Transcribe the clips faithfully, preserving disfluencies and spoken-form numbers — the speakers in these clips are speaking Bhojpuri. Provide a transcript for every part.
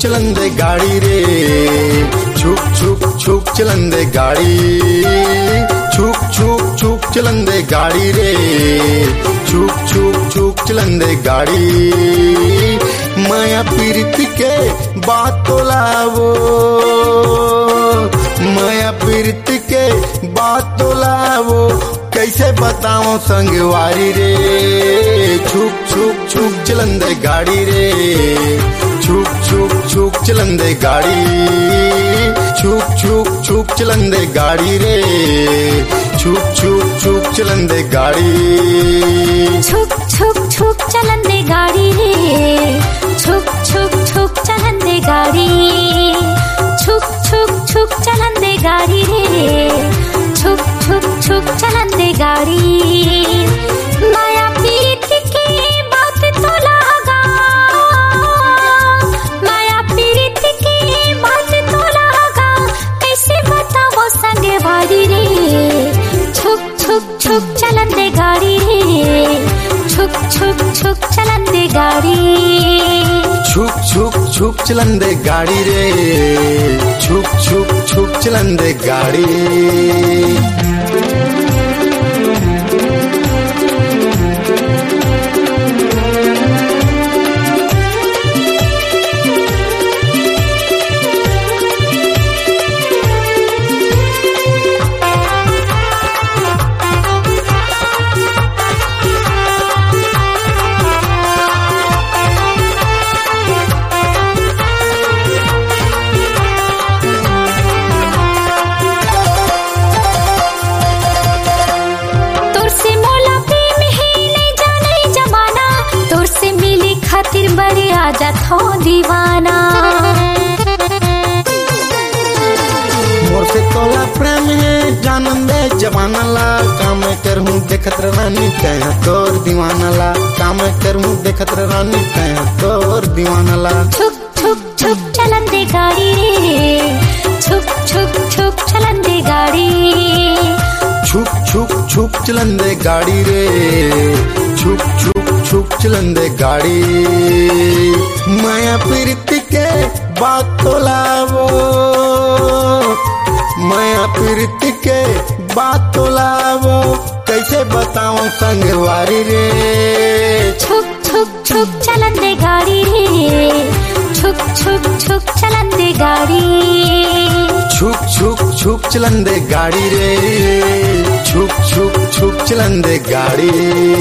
चलन दे गाड़ी रे, छुक छुक छुक चलन दे गाड़ी, छुक छुक छुक चलन दे गाड़ी रे, छुक छुक छुक चलन दे गाड़ी। माया पीरित के बात तो लावो, माया पीरित के बात तो लावो, कैसे बताओ संगवारी रे, छुक छुक छुक चलन दे गाड़ी रे, छुक छुक छुक चलन दे गाड़ी, छुक छुक छुक चलन दे गाड़ी रे, छुक छुक छुक चलन दे गाड़ी, छुक छुक छुक चलन दे गाड़ी रे, छुक छुक छुक चलन दे गाड़ी, छुक छुक छुक चलन दे गाड़ी रे, छुक छुक छुक चलन दे गाड़ी। माया पीरित की बात तो लागा, माया पीरित की बात तो लागा, कैसे बताओ संगवारी रे, छुक छुक छुक चलन दे गाड़ी रे, छुक छुक छुक चलन दे गाड़ी, छुक छुक छुक चलन दे गाड़ी रे, छुक छुक छुक चलन दे गाड़ी। बड़े आजा थो दीवाना, मोर से तोला प्रेम है जानन दे जवाना ला, काम करहूं देखत रानी तय तोर दीवाना ला, काम करहूं देखत रानी तय तोर दीवाना ला। छुक छुक छुक चलन दे गाड़ी रे, छुक छुक छुक चलन दे गाड़ी, छुक छुक छुक चलन दे गाड़ी रे, छुक छुक छुक चलन दे गाड़ी। माया पीरित के बात तो लावो, माया पीरित के बात तो लावो, कैसे बताओ संगवारी रे, छुक छुक छुक चलन दे गाड़ी रे, छुक छुक छुक चलन दे गाड़ी, छुक छुक छुक चलन दे गाड़ी रे, छुक छुक छुक चलन दे गाड़ी।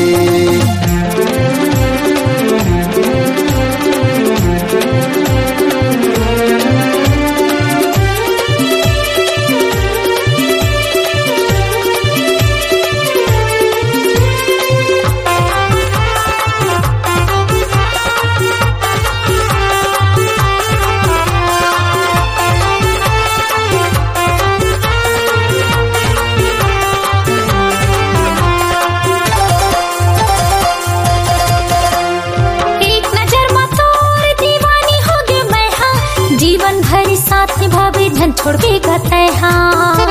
धन छोड़ के गए हाँ,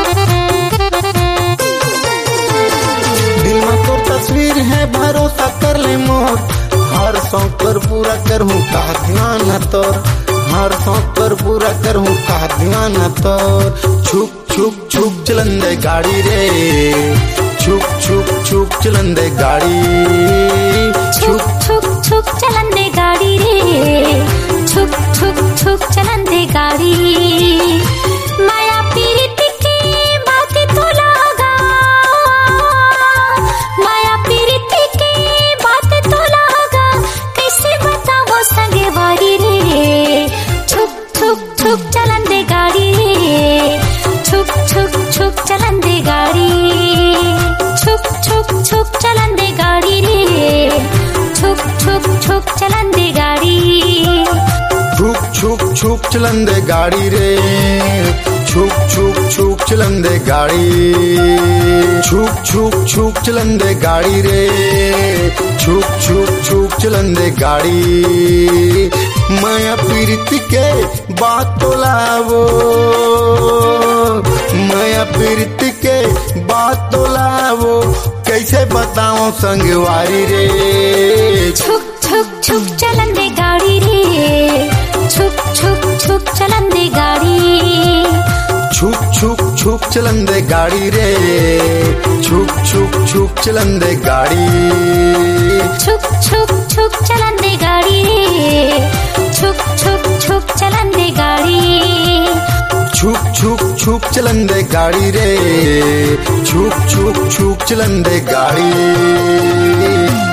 दिल में तो तस्वीर है भरोसा कर ले मोर, हर शौक पर पूरा करूँ का दीवाना तोर, हर शौक पर पूरा करूँ का दीवाना तोर। छुक छुक छुक चलन दे गाड़ी रे, छुक छुक छुक चलन दे गाड़ी, छुक छुक छुक चलन दे गाड़ी रे, छुक छुक छुक चलन दे गाड़ी। माया पीरित की बात तो लागा, माया पीरित की बात तो लागा, कैसे बताओ संगवारी रे, छुक छुक छुक चलन दे गाड़ी रे, छुक छुक छुक चलन दे गाड़ी, छुक छुक छुक चलन दे गाड़ी रे, छुक छुक छुक चलन दे गाड़ी, छुक छुक छुक चलन दे गाड़ी रे, छुक छुक छुक चलन दे गाड़ी, छुक छुक छुक चलन दे गाड़ी रे, छुक छुक छुक चलन दे गाड़ी। माया पीरित के बात तो लावो, माया पीरित के बात तो लावो, कैसे बताओ संगवारी रे, छुक छुक छुक चलन दे गाड़ी रे, छुक छुक छुक चलंदे गाड़ी रे छुक छुक छुक चलंदे गाड़ी छुक छुक छुक चलंदे गाड़ी रे छुक छुक छुक चलंदे गाड़ी छुक छुक छुक चलंदे गाड़ी रे छुक छुक छुक चलंदे गाड़ी